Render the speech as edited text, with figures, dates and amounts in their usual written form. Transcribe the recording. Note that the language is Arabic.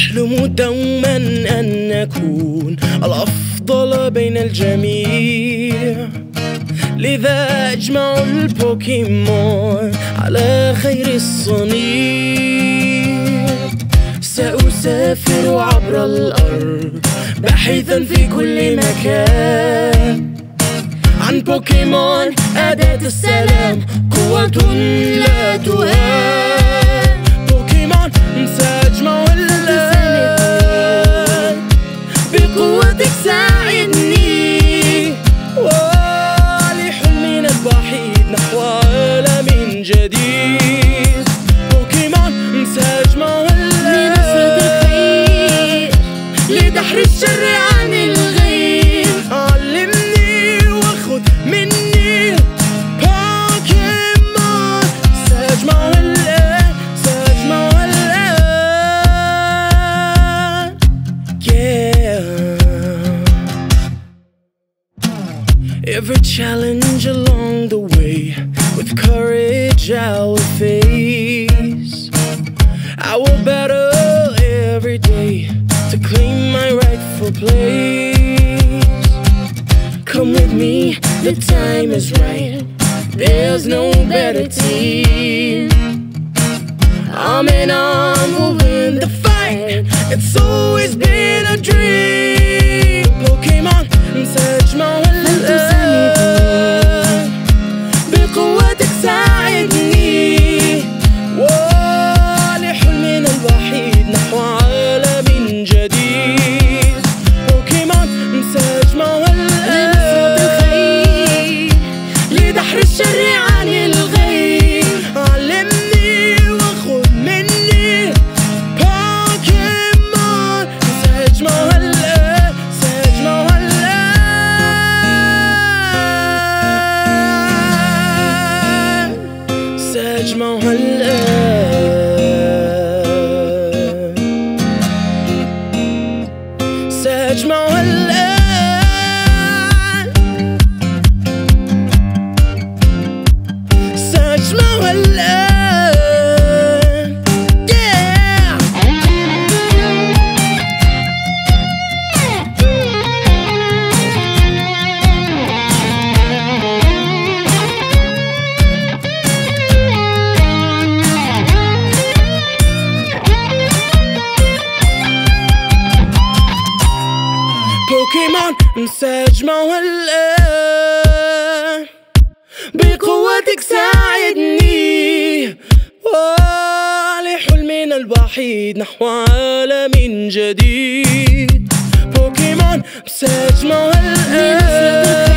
أحلم دوما أن أكون الأفضل بين الجميع، لذا أجمع البوكيمون على خير الصنيع. سأسافر عبر الأرض باحثا في كل مكان عن بوكيمون أداة السلام، قوة لا تهان. بوكيمون سأجمع الآن، بقوتك ساعدني ولحلمنا الوحيد نحو عالم جديد. بوكيمون سأجمع الآن لدحر الشر عن الغير، علمني وخذ مني بوكيمون. سأجمع الآن، سأجمع الآن، yeah. Every challenge along the way with courage I will face. I will battle every day to claim my rightful place. Come with me, the time is right, there's no better team. Arm in arm we'll win the fight, it's always been a dream. Pokemon سأجمع الآن، بقوتك ساعدني ولحلمنا الوحيد نحو عالم جديد. بوكيمون سأجمع الآن لدحر الشر عن الغير، علمني وخذ مني بوكيمون. سأجمع الآن، سأجمع الآن، سأجمع الآن، سأجمع الآن، سأجمع الآن، yeah. بوكيمون سأجمع الآن، بقوتك ساعدني ولحلمنا الوحيد نحو عالم جديد. بوكيمون سأجمع الآن.